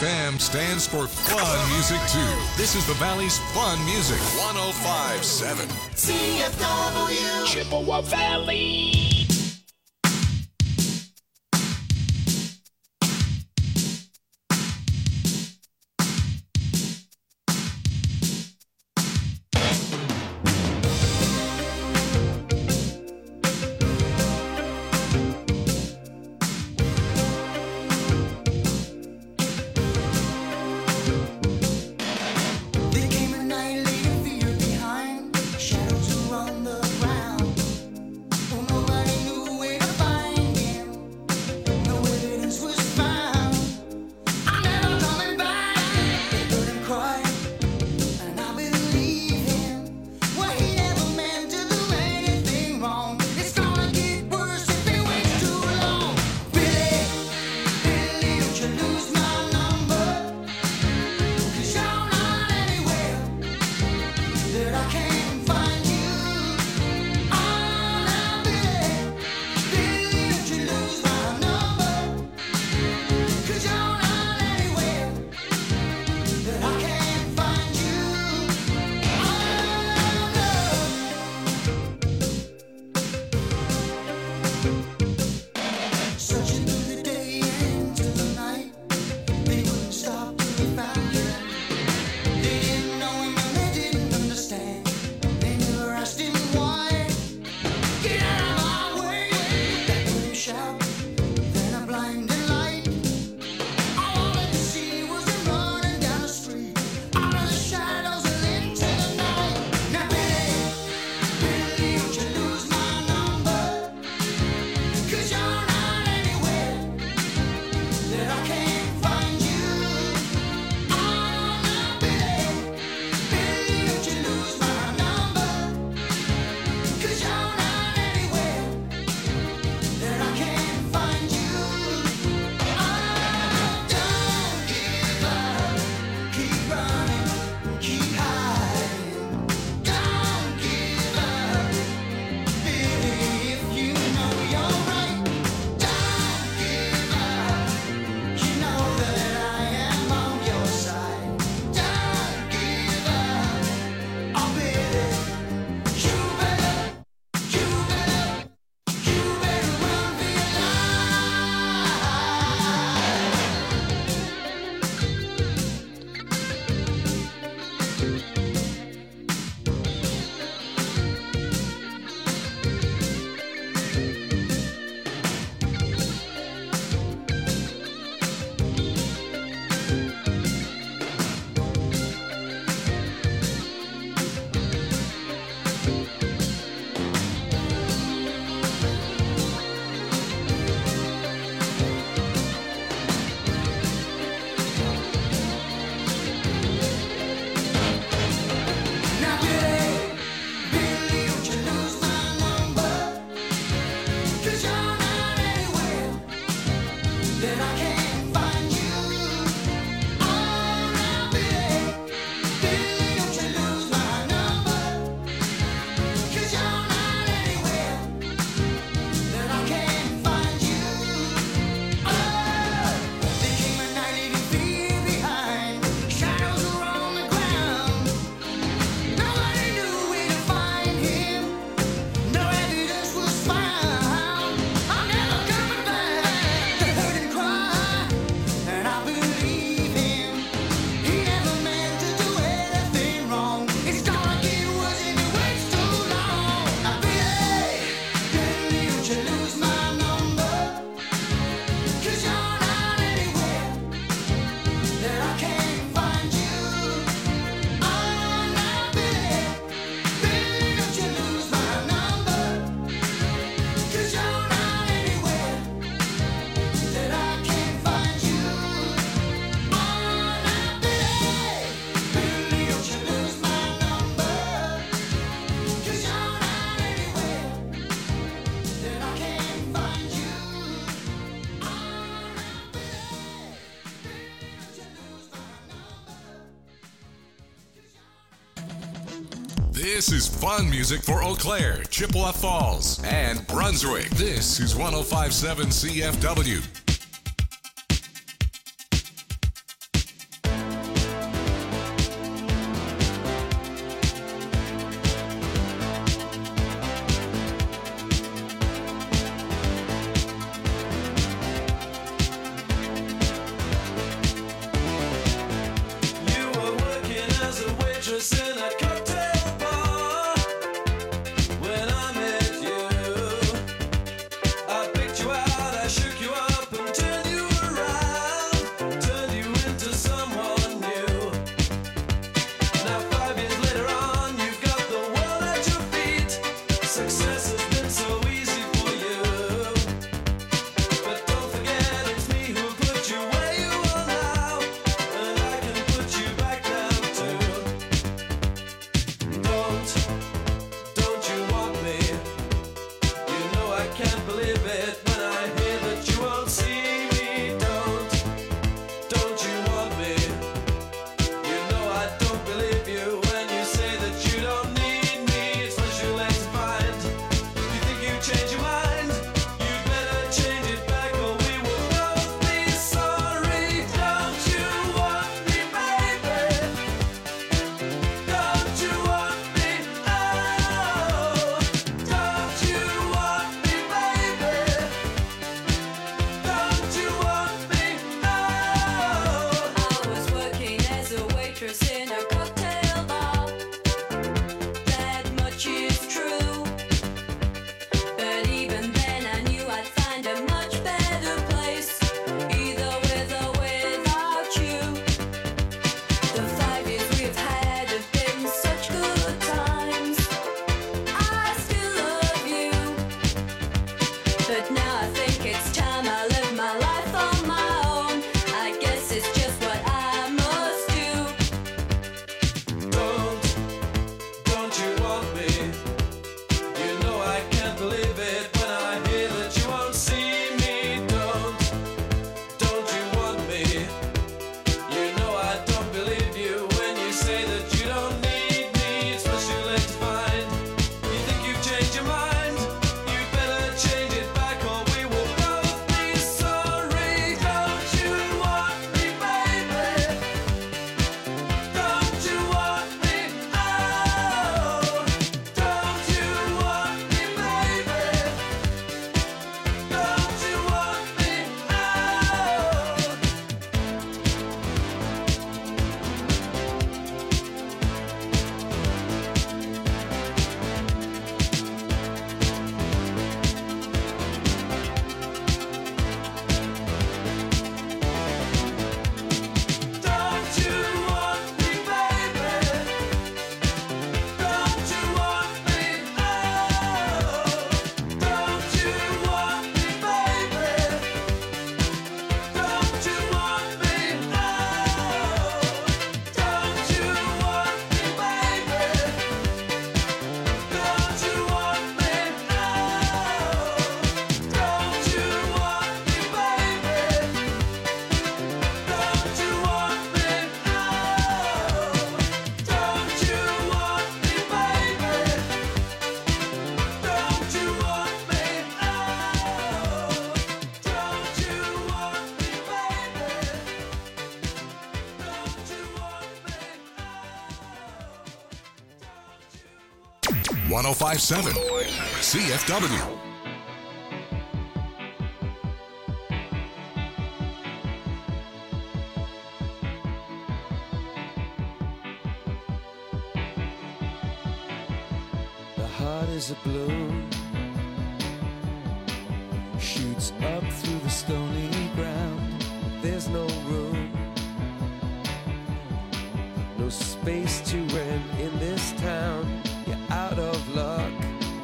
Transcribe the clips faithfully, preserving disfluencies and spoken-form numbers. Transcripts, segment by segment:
F M stands for fun music too. This is the Valley's fun music. one oh five point seven C F W Chippewa Valley. This is fun music for Eau Claire, Chippewa Falls, and Brunswick. This is one oh five point seven C F W. one oh five point seven C F W. The heart is a balloon, shoots up through the stony ground. There's no room, no space to rent in this town. You're out of luck,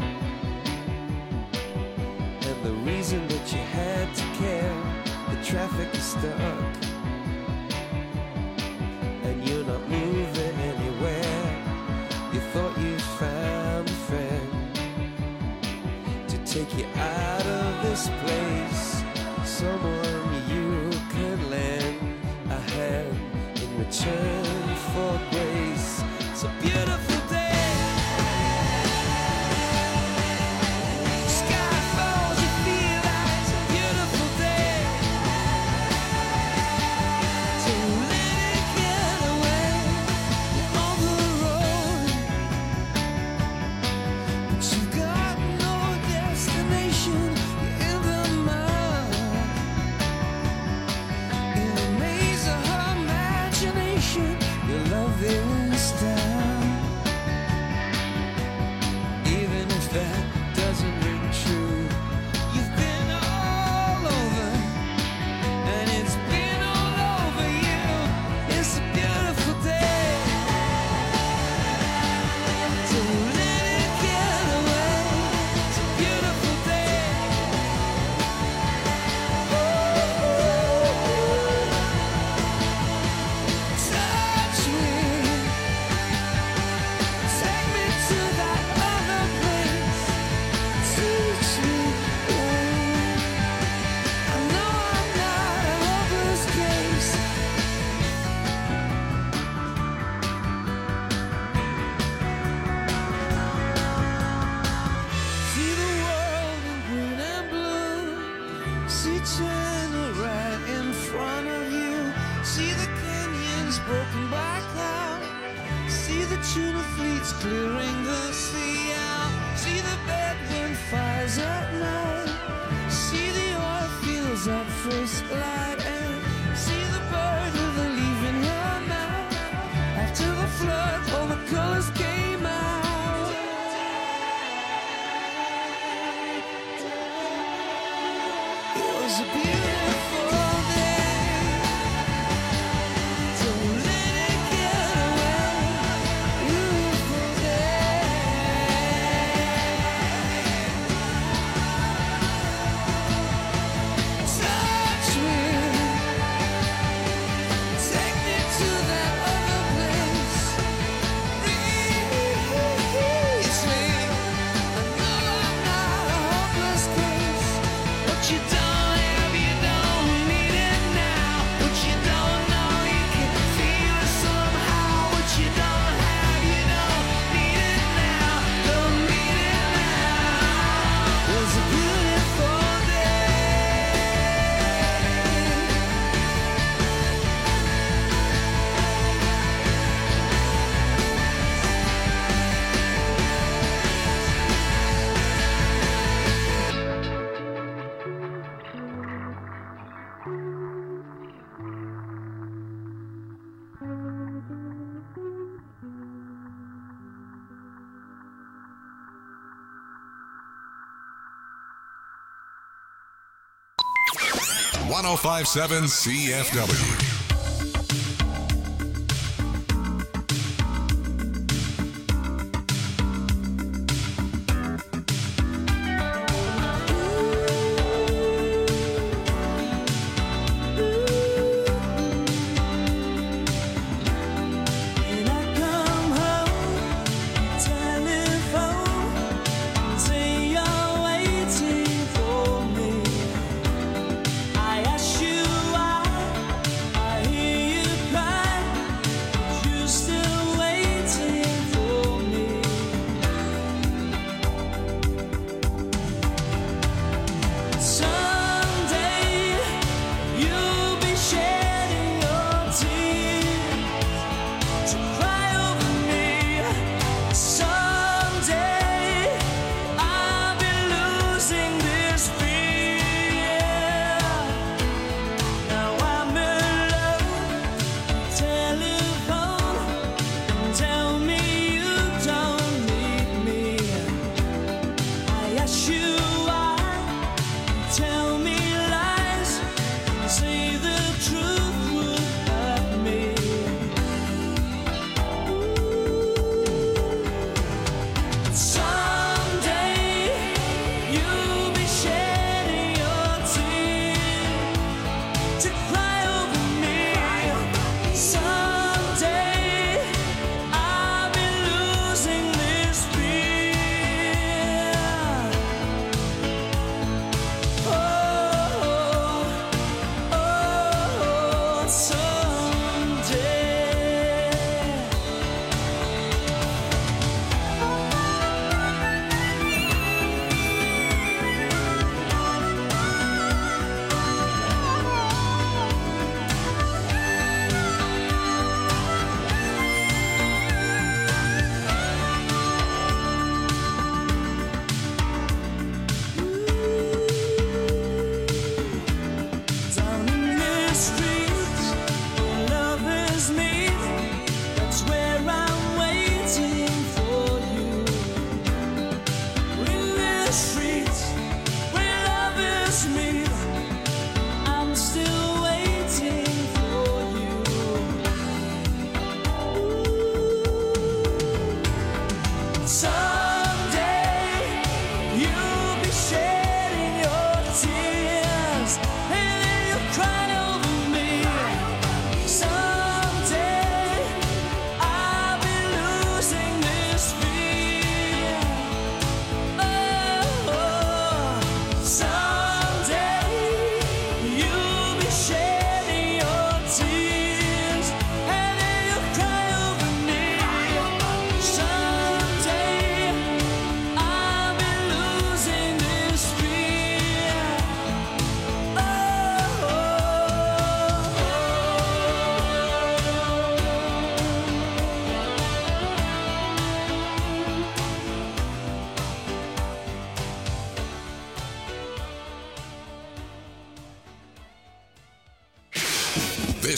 and the reason that you had to care, the traffic is stuck, and you're not moving anywhere. You thought you found a friend to take you out of this place, someone you can lend a hand in return for grace. It's a beautiful day. Sky falls, you feel like it's a beautiful day. Don't let it get away. You're on the road, but you've got no destination. You're in the mud, in a maze of her imagination. Your love is down, even if that doesn't ring true. You've been all over, and it's been all over you. It's a beautiful day. Don't let it get away. It's a beautiful day. Touch me, take me to that other place. Teach me, I know I'm not a hopeless case. See the world in green and blue. See China right in front of you. See the canyons broken by cloud. See the tuna fleets clearing the sea out. See the bedroom fires at night. See the oil fields at first light. And see the bird with a leaf in her mouth. After the flood, all the colors came out. It was a beautiful day. Don't let it get away. Beautiful day. Touch me, take me to that other place. Reach me, I know I'm not a hopeless case. What you don't have, you don't need it now. What you don't know, you can feel it somehow. What you don't have, you don't need it now. Don't need it now. It was a beautiful day. one oh five point seven C F W. When I come home, telephone, say you're waiting for me. I ask you why, I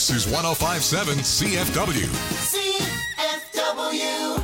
This is one oh five point seven C F W. C F W.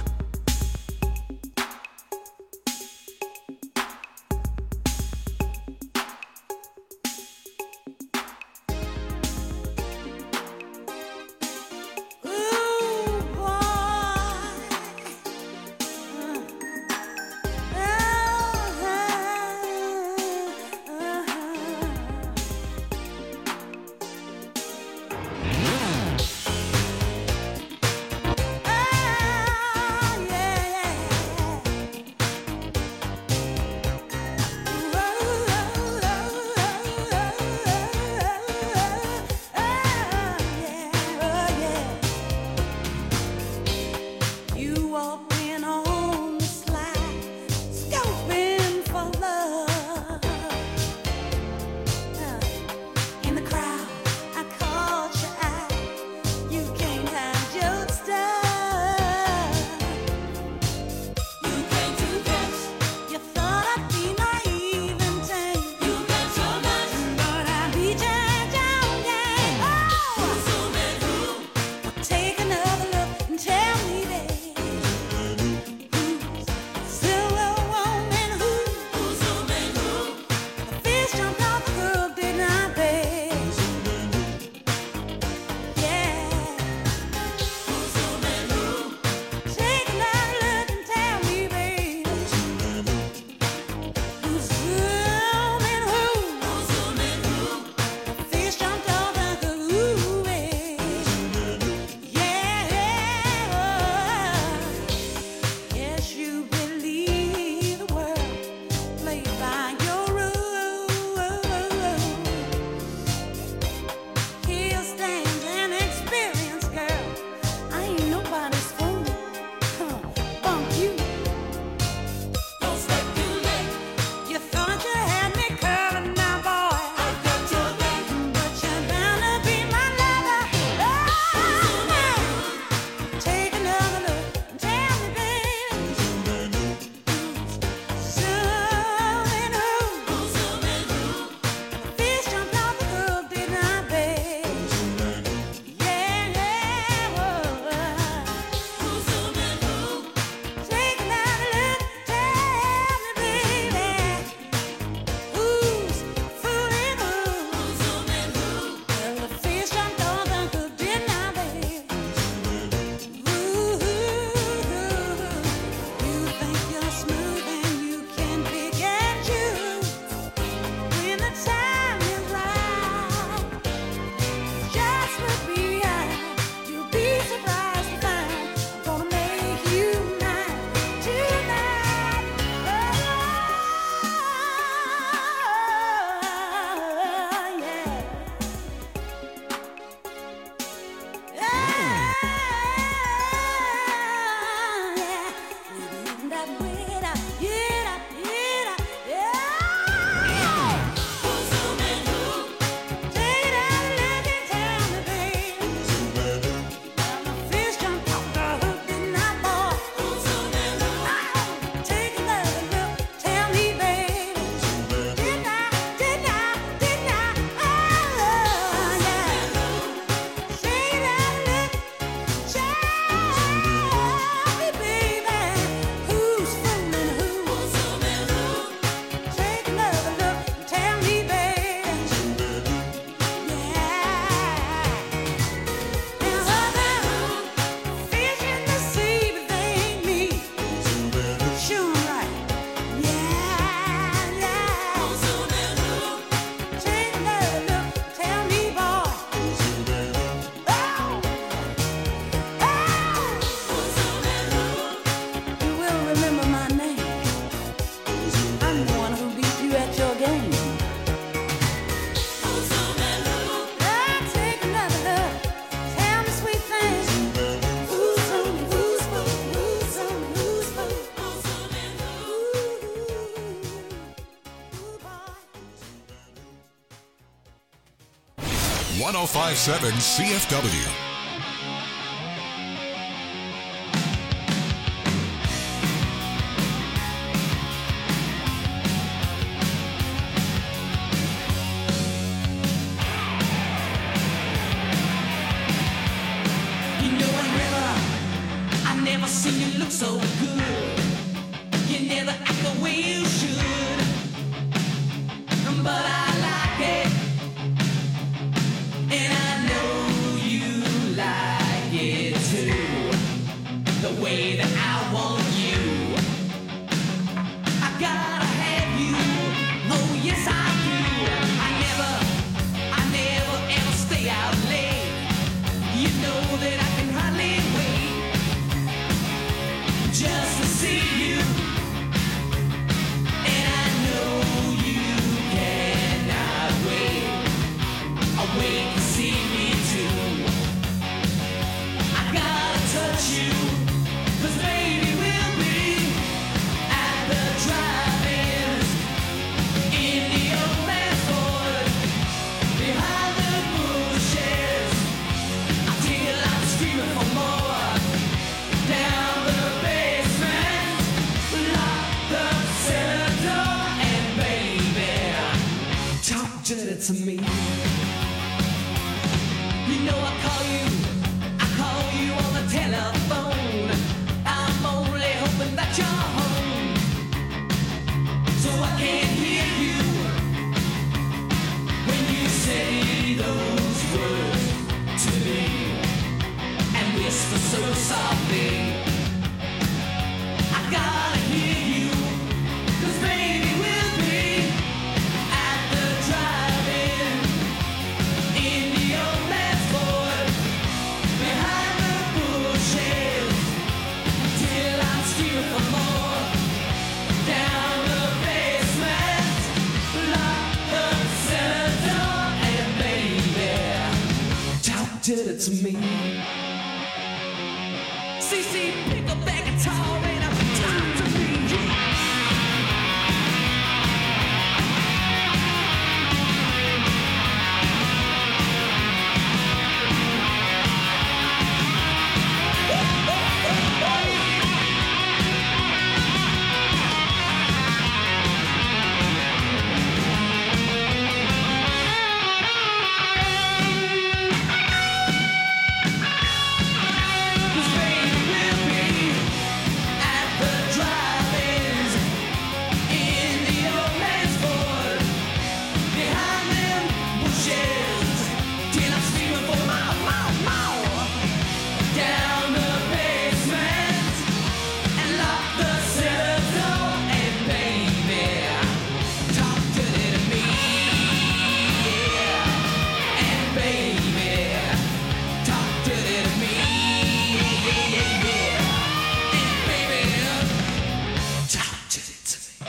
one oh five point seven C F W. never seen you look so good. You never act the way you should, but I like it, and I know you like it too. The way that I want you, I gotta have you. Oh yes I do. I never, I never ever stay out late. You know that I can hardly wait just to see you, and I know you cannot wait. I wait to see me too. I gotta touch you, 'cause baby we'll be at the drive-ins in the old man's Ford, behind the bushes, until I'm screaming for more. Down the basement, lock the cellar door, and baby, talk dirty to me. You know I call you, I call you on the telephone. I'm only hoping that you're home, so I can hear you when you say those words to me, and whisper so softly. I gotta hear you, 'cause baby we'll be at the drive-in in the old man's Ford, behind the bushes, till I'm screaming for more. Down the basement, lock the cellar door, and baby, talk dirty to me. C C, pick up that guitar and I'm talk to me. Cause baby we'll be at the drive-ins in the old man's Ford, behind them bushes, till I'm screaming for more, more, more. Down the basement and lock the cellar door, and baby, talk dirty to me, yeah. And baby, talk dirty to me, yeah, yeah, yeah. And baby, talk dirty to me.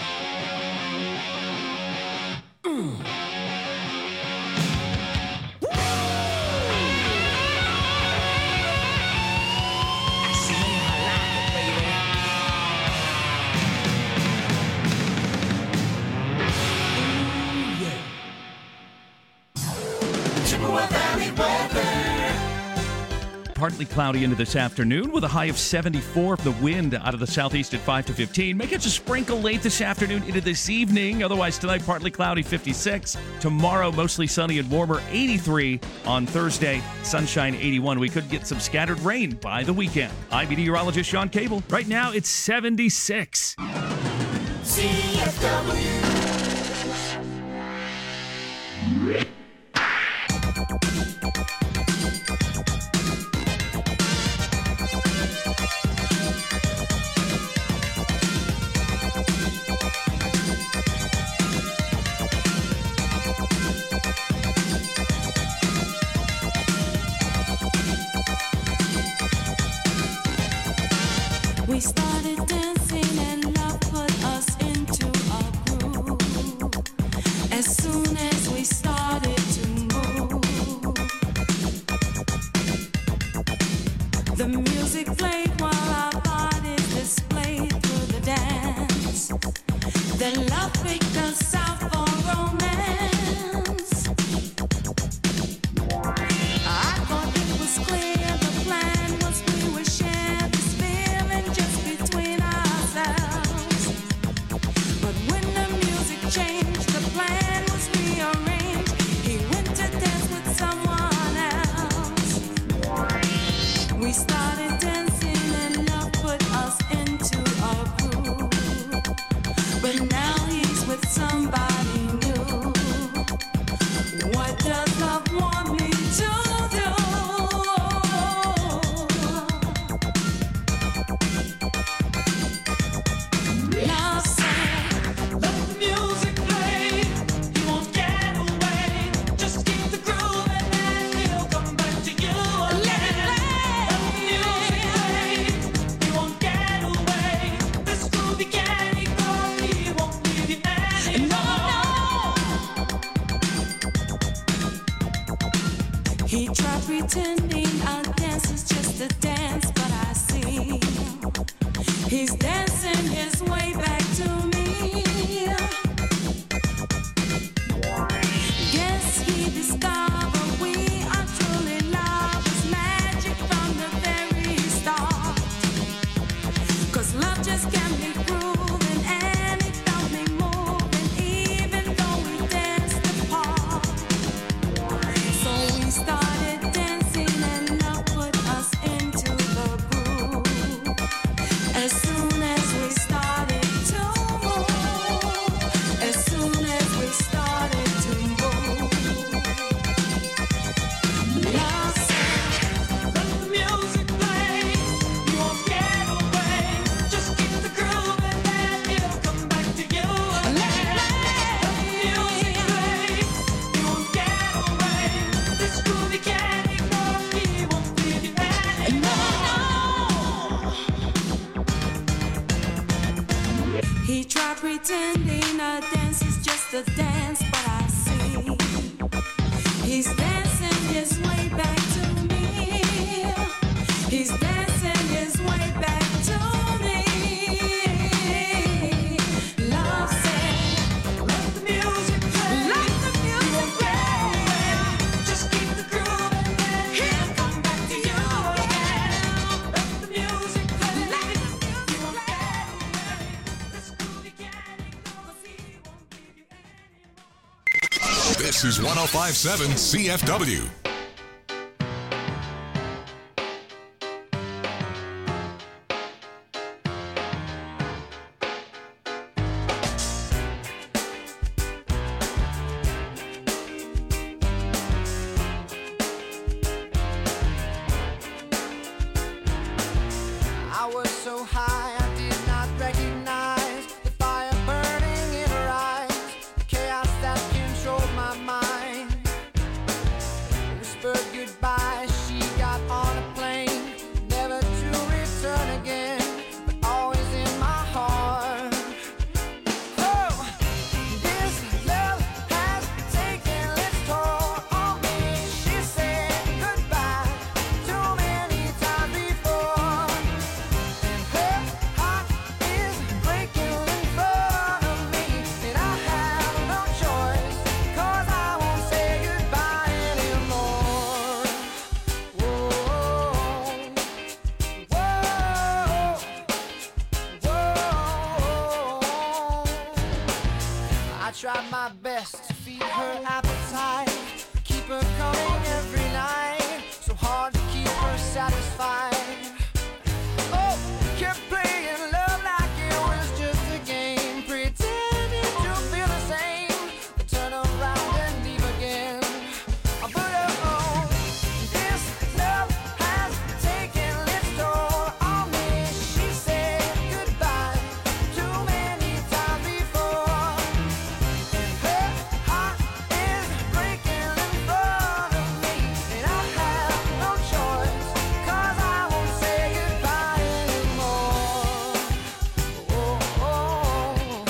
I see I like it, baby. Ooh, yeah. Chippewa Valley weather. Partly cloudy into this afternoon with a high of seventy-four. The wind out of the southeast at five to fifteen. May catch a sprinkle late this afternoon into this evening. Otherwise, tonight, partly cloudy, fifty-six. Tomorrow, mostly sunny and warmer, eighty-three. On Thursday, sunshine, eighty-one. We could get some scattered rain by the weekend. I'm meteorologist Sean Cable. Right now, it's seventy-six. C F W. We started dancing and love put us into a groove. As soon as we started to move, the music played while our bodies displayed through the dance. Then love picked us out for romance. I thought it was clear the plan was we would share this feeling just between ourselves. But when the music changed, the plan was rearranged. He went to dance with someone else. We started dancing and love pretending a dance is just a dance, but I see he's dancing his way back to me. He's dancing his way back to me. Love said, let the music play, let the music play. Just keep the groove and he'll come back to you again. Let the music play, let the music play. This groovy cat ain't gonna see, won't give you any more. This is one oh five point seven C F W. I was so high I did not recognize the fire burning in her eyes, the chaos that controlled my mind. Whispered goodbye, she got on a plane, never to return again, but always in my heart. Oh, this love has taken its toll on me. She said goodbye too many times before. Her heart is breaking in front of me, and I have no choice, 'cause I won't say goodbye anymore. Whoa, whoa, whoa. I tried my best to feed her appetite, keep her coming every night, so hard to keep her satisfied. Oh, kept playing love like it was just a game, pretending to feel the same, but turn around and leave again. But oh, this love has taken its toll on me. She said goodbye too many times before, and her heart is breaking in front of me, and I have no choice, 'cause I won't say goodbye anymore. Oh, oh, whoa,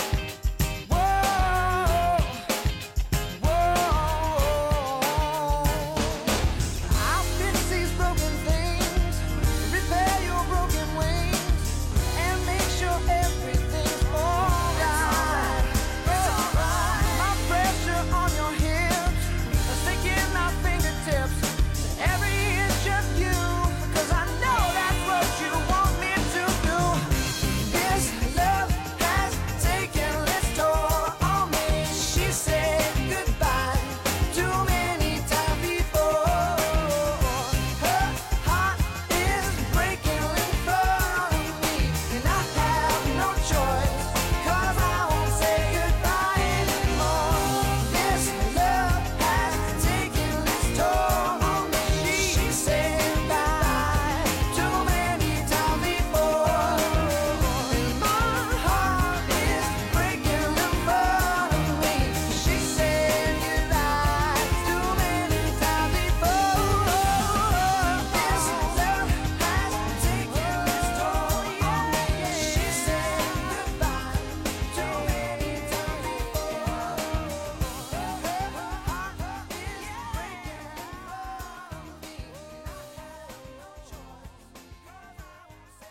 whoa. I'll fix these broken things, repair your broken wings, and make sure everything's alright. It's alright. My pressure on your hips, sticking my fingertips to every inch of you, 'cause I know that's what you want me to do. This love has taken its toll on me. She said goodbye too many times before. Her heart is breaking in front of me, and I have no choice, 'cause I won't say goodbye anymore. This love has taken its toll on me. She said goodbye too many times before, and my heart is breaking in front of me. She said goodbye too many times before. This love has taken its toll on me. She said goodbye too many times before. Her heart is breaking in front of me, and I have no choice, 'cause I won't say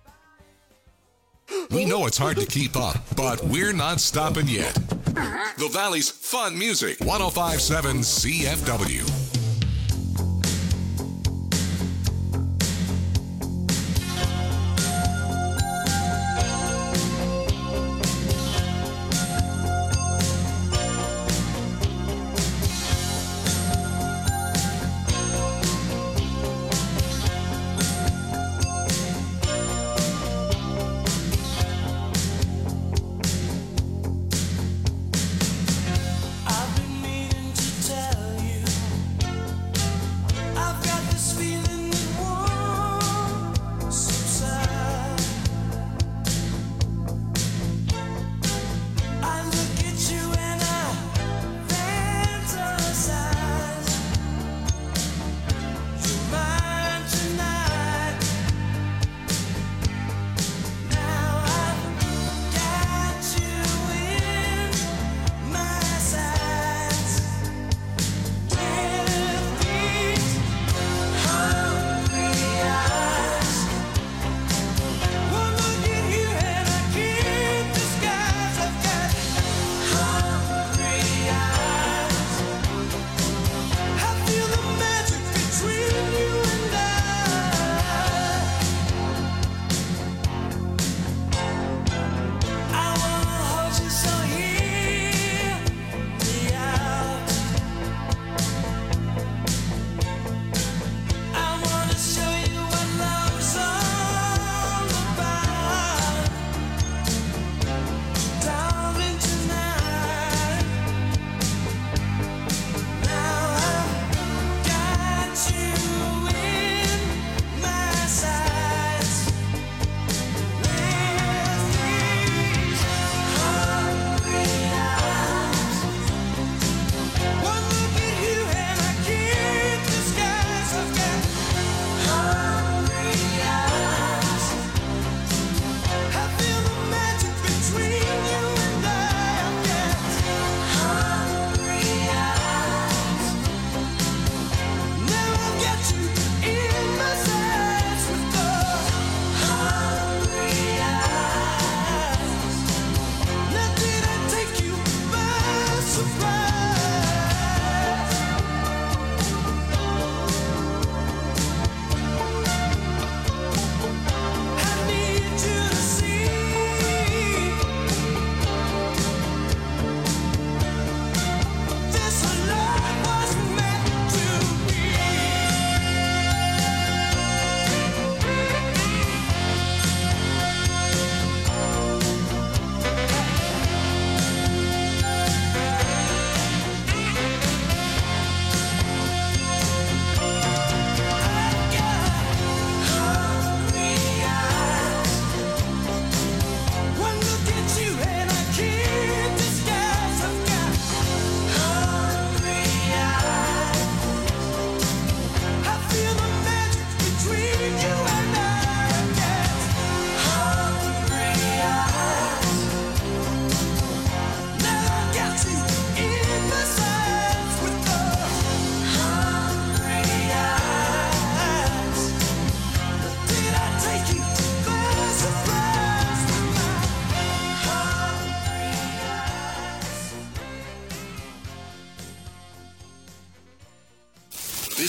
goodbye. We know it's hard to keep up, but we're not stopping yet. The Valley's fun music. one oh five point seven C F W. I've been meaning to tell you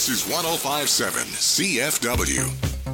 This is one oh five point seven C F W.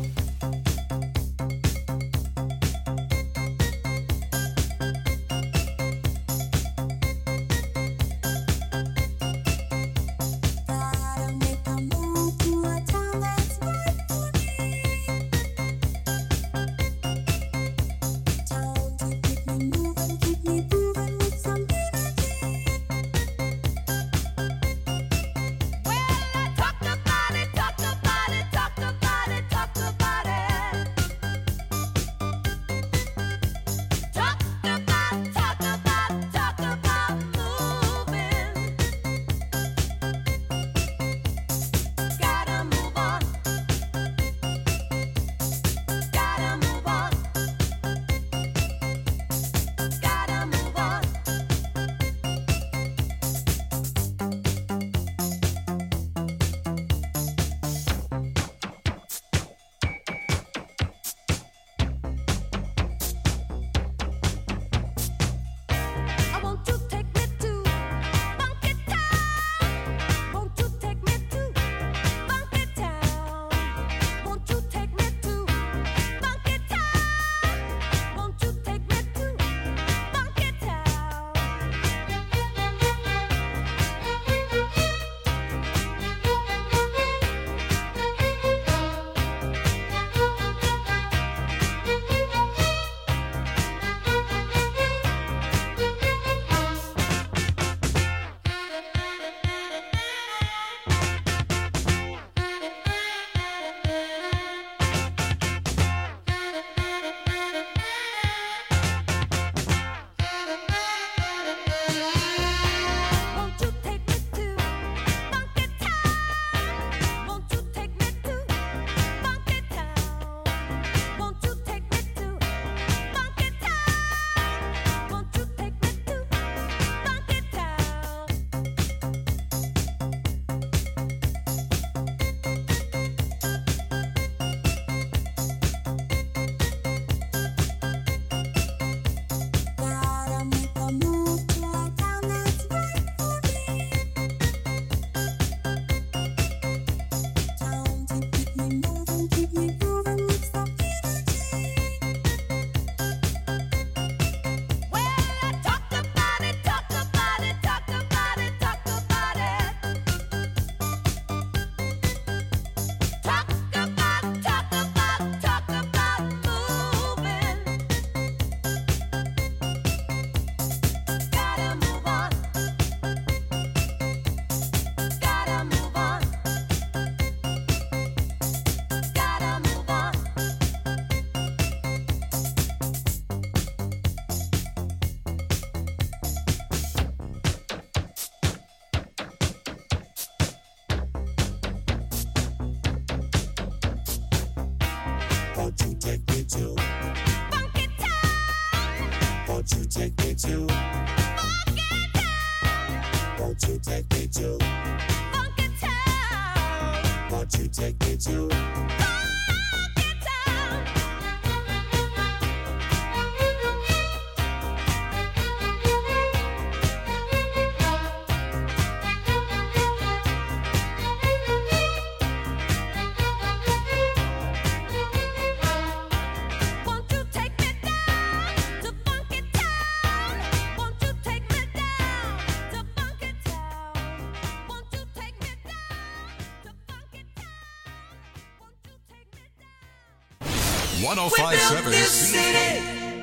one oh five point seven C F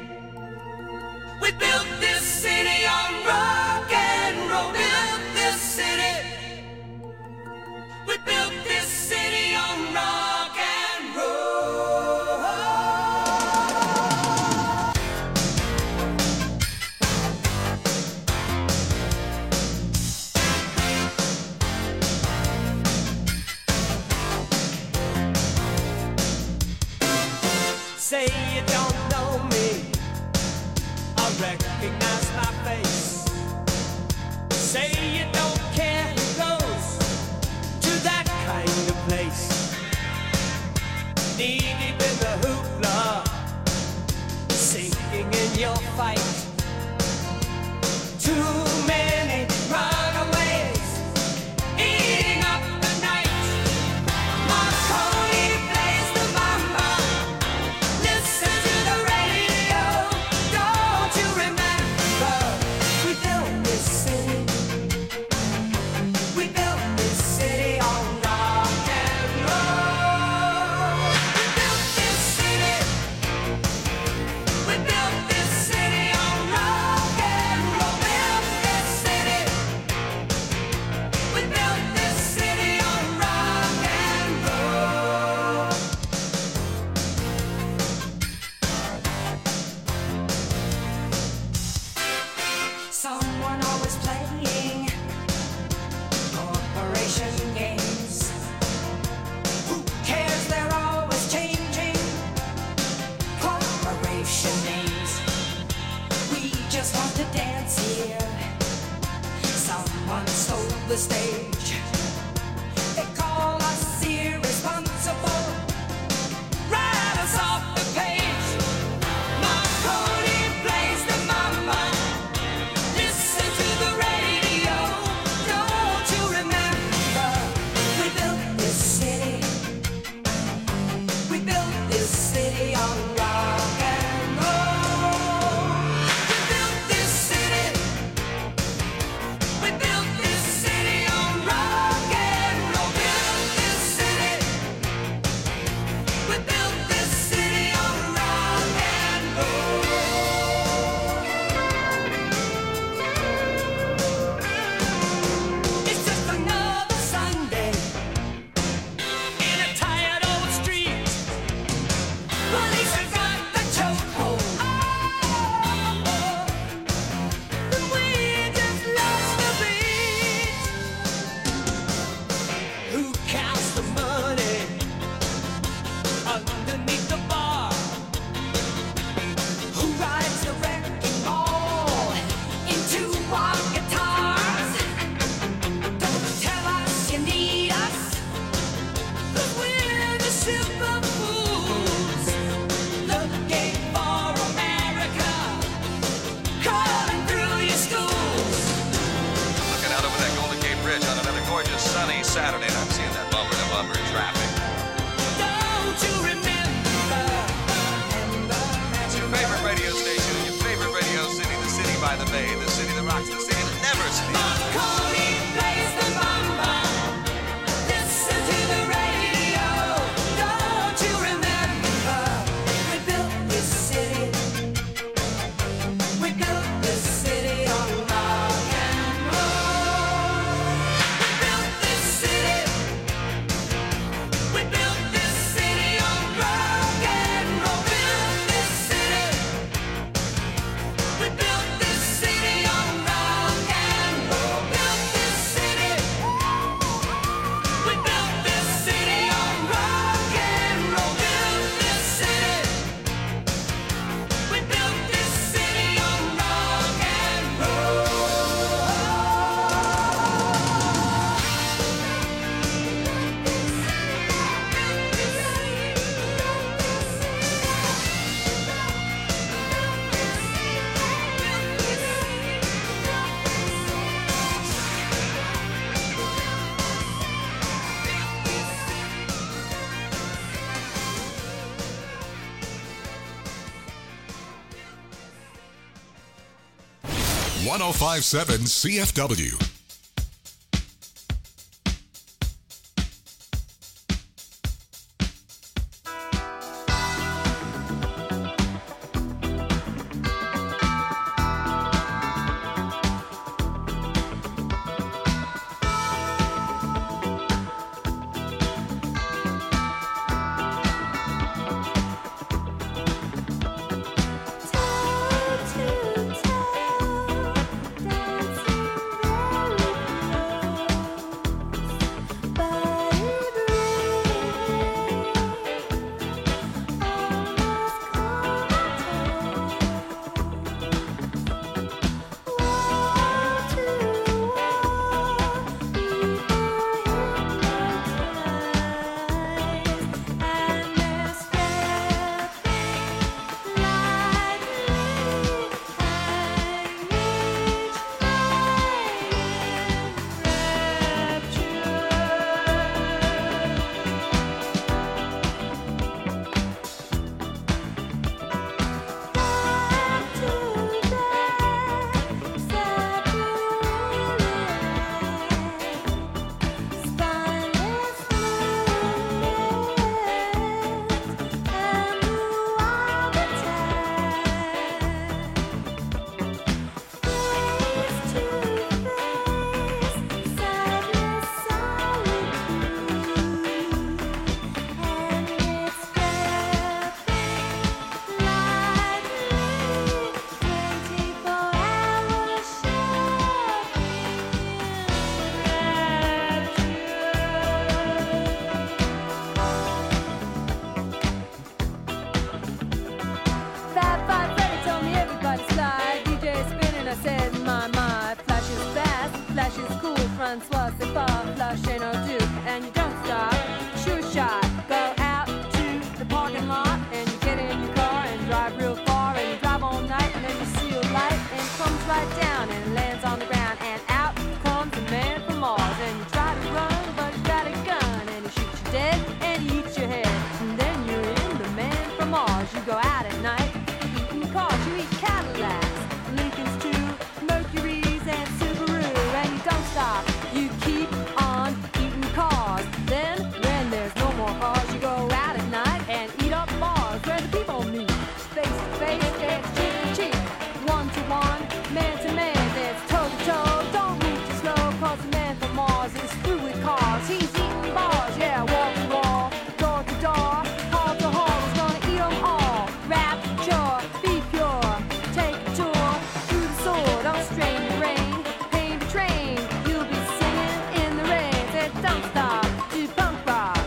W. We built this city on rock and roll. Built this city. We built this city on rock and roll. Say you don't know me, I recognize my face. Say you don't care who goes to that kind of place. Knee deep in the hoopla, sinking in your fight. Too many runaways, eating up the night. the stage. They call us irresponsible, write us off the page. Marconi plays the mama, listen to the radio. Don't you remember, we built this city, we built this city on rock and roll. We built this city, we built this city on rock and roll. Built this city, we built this city on rock and roll. It's just another Sunday in a tired old street. Police have got the chokehold. Oh, we just lost the beat. Who counts the money underneath the bar? Who rides the wrecking ball into our guitars? Don't tell us you need us, 'cause we're the simple fools looking for America, crawling through your schools. Looking out over that Golden Gate Bridge on another gorgeous sunny Saturday, and I'm seeing that bumper to bumper traffic. Don't you remember? It's your favorite radio station in your favorite radio city, the city by the bay, the city that rocks, the city that never sleeps. Marconi plays the mama, listen to the radio. Don't you remember? We built this city, we built this city on rock and roll. We built this city, we built this city on rock and roll. Built this city, we built this city on rock and roll. Built this city, we built this city on rock and roll. Built this city, we built this city on rock and roll. one oh five point seven C F W. Toe to toe, dancing Mars, you go out at night. Eating cars, you eat Cadillacs, Lincolns too, Mercuries and Subaru, and you don't stop. You keep on eating cars. Then, when there's no more cars, you go out at night and eat up bars where the people meet. Face to face, it's cheek to cheek. One to one, man to man, it's toe to toe. Don't move too slow, cause the man from Mars is through with cars. He's eating bars, yeah, wall to wall, door to door, hall to hall. He's gonna eat them all. Rapture, be pure, take a tour through the sword, don't strain your brain, pain to train. You'll be singing in the rain, said don't stop, do punk rock.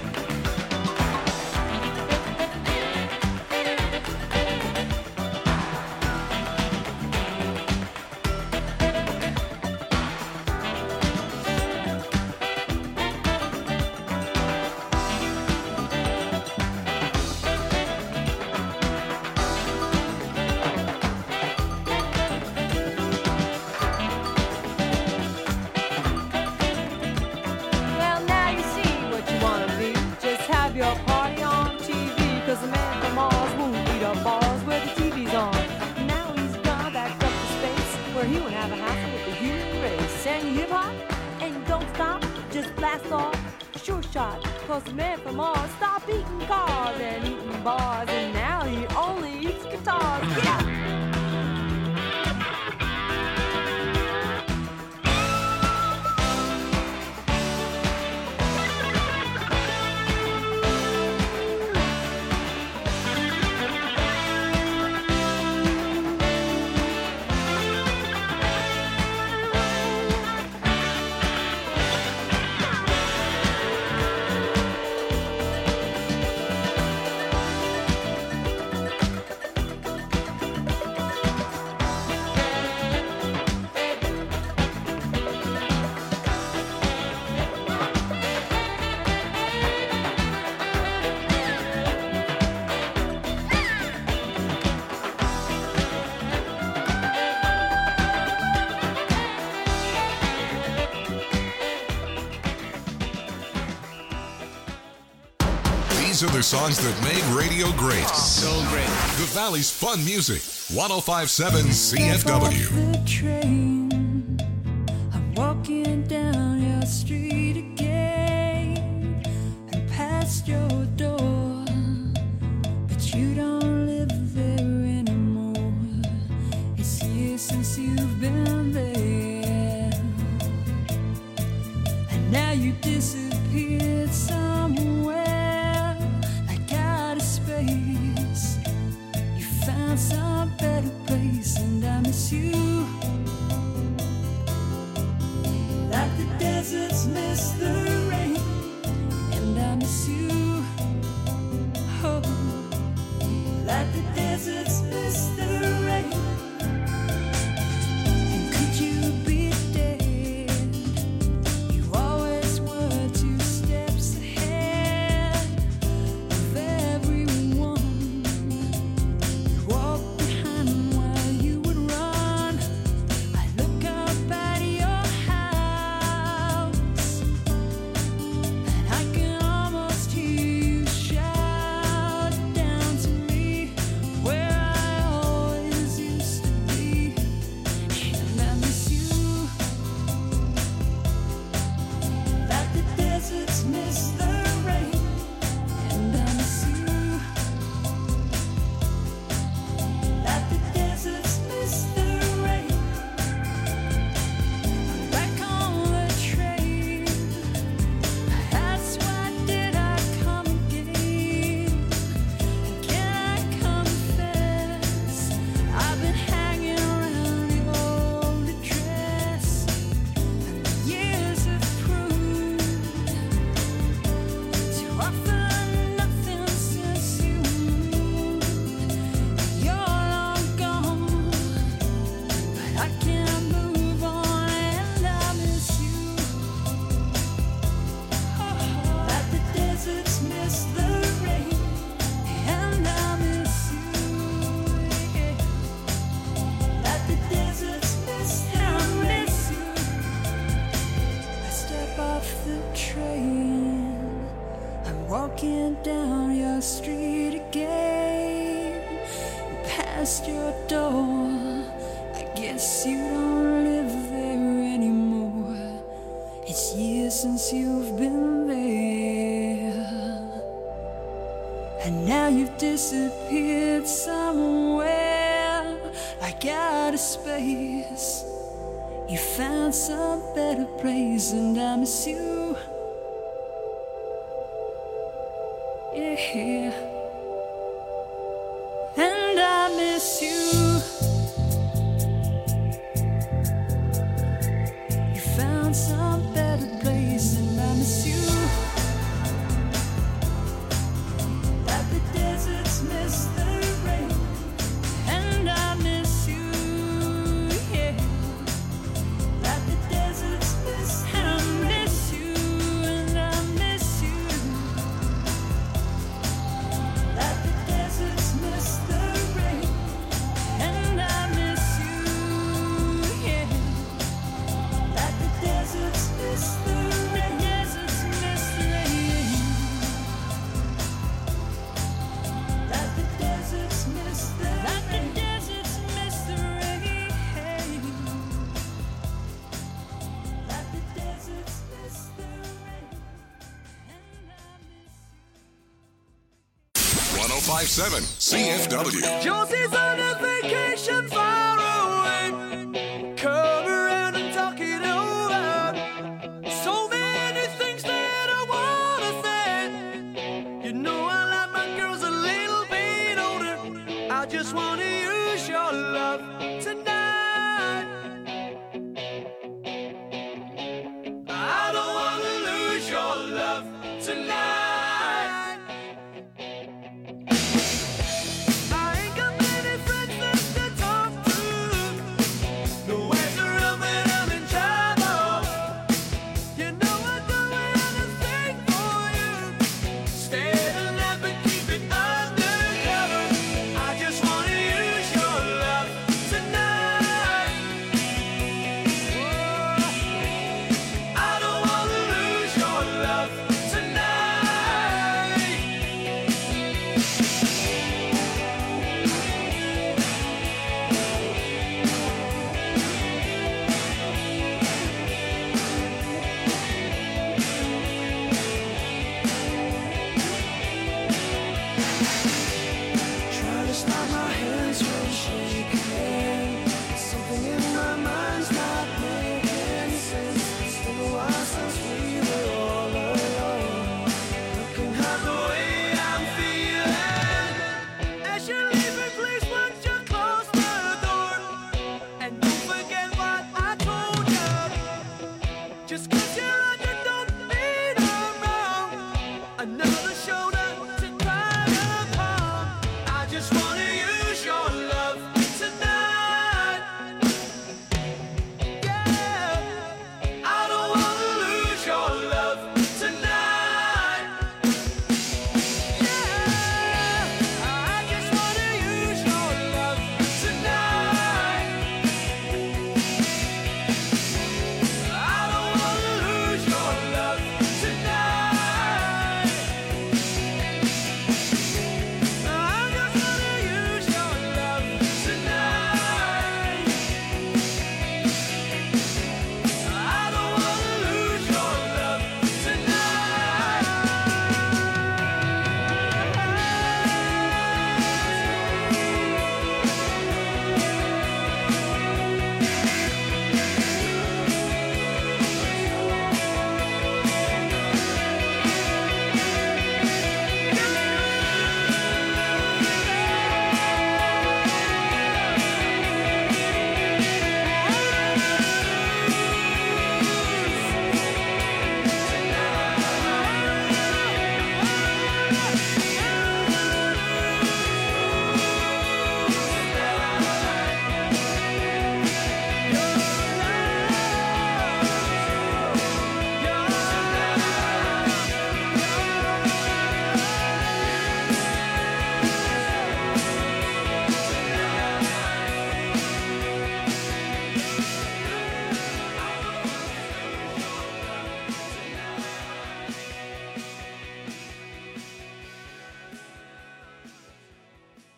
Well, now you see what you wanna be. Just have your party on T V, cause the man from Mars won't eat up bars where the T V's on. Now he's gone back up to space, where he won't have a hassle with the human race. And you hip hop, and you don't stop, just blast off a sure shot. Cause the man from Mars stopped eating cars and eating bars, and now he only eats guitars. Yeah! These are the songs that made radio great. So great. The Valley's fun music. one oh five point seven C F W. The train, I'm walking down your street again and past your door, but you don't live there anymore. It's years since you've been there, and now you disappeared somewhere like out of space. You found some better place, and I miss you like the deserts miss the rain, and I miss you, oh, like the deserts miss the rain. And could you be dead? You always were two steps ahead of everyone. You walk behind while you would run. I look up at your house past your door. I guess you don't live there anymore. It's years since you've been there, and now you've disappeared somewhere like out of space. You found some better place, and I miss you. Yeah, and I miss you. You found some better place, and I miss you. Like the deserts miss the rain, and I miss you. Yeah, like the deserts miss the rain. I miss you, and I miss you. Like the deserts miss the rain, and I miss you. Yeah, like the deserts miss the rain. Deserts miss the rain. Like the deserts miss the rain. Like the deserts miss the rain. Like the deserts miss the rain. And I miss you. one oh five point seven C F W. Josie's on a vacation far away. Come around and talk it over. So many things that I wanna say. You know I like my girls a little bit older. I just wanna use your love tonight. I don't wanna lose your love tonight. I ain't got many friends left to talk to. No ways around when I'm in trouble. You know I'd do anything for you. Stay the night but keep it undercover. I just wanna use your love tonight.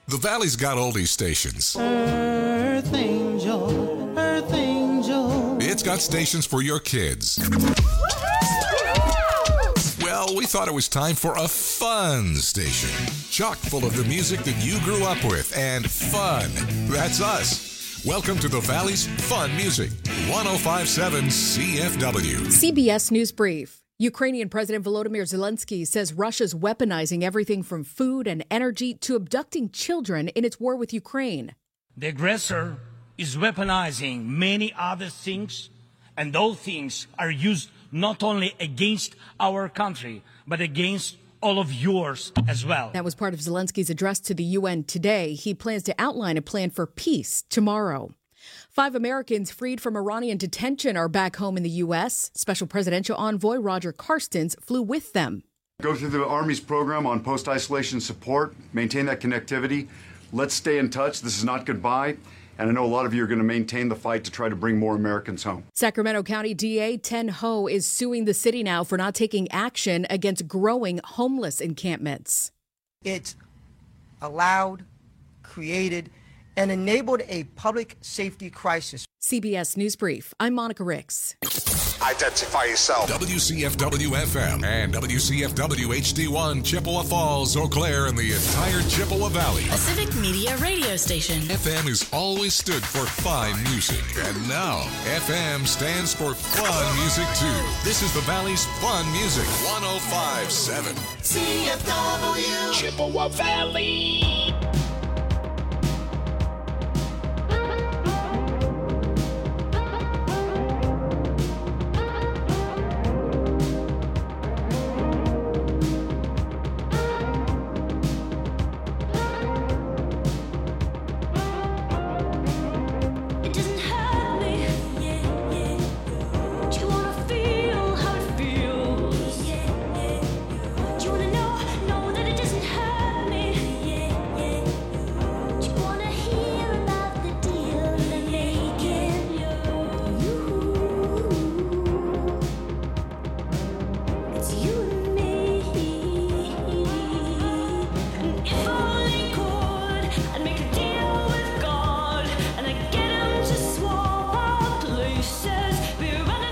The Valley's got oldie stations. Earth Angel, Earth Angel. It's got stations for your kids. Well, we thought it was time for a fun station. Chock full of the music that you grew up with, and fun. That's us. Welcome to the Valley's Fun Music, one oh five point seven C F W. C B S News Brief. Ukrainian President Volodymyr Zelensky says Russia's weaponizing everything from food and energy to abducting children in its war with Ukraine. The aggressor is weaponizing many other things, and those things are used not only against our country, but against all of yours as well. That was part of Zelensky's address to the U N today. He plans to outline a plan for peace tomorrow. Five Americans freed from Iranian detention are back home in the U S. Special Presidential Envoy Roger Carstens flew with them. Go through the Army's program on post-isolation support, maintain that connectivity. Let's stay in touch. This is not goodbye. And I know a lot of you are going to maintain the fight to try to bring more Americans home. Sacramento County D A Ten Ho is suing the city now for not taking action against growing homeless encampments. It's allowed, created, and enabled a public safety crisis. C B S News Brief. I'm Monica Ricks. Identify yourself. W C F W F M and W C F W H D one, Chippewa Falls, Eau Claire, and the entire Chippewa Valley. A Civic Media radio station. F M has always stood for fine music, and now F M stands for fun music too. This is the Valley's Fun Music, one oh five point seven C F W Chippewa Valley.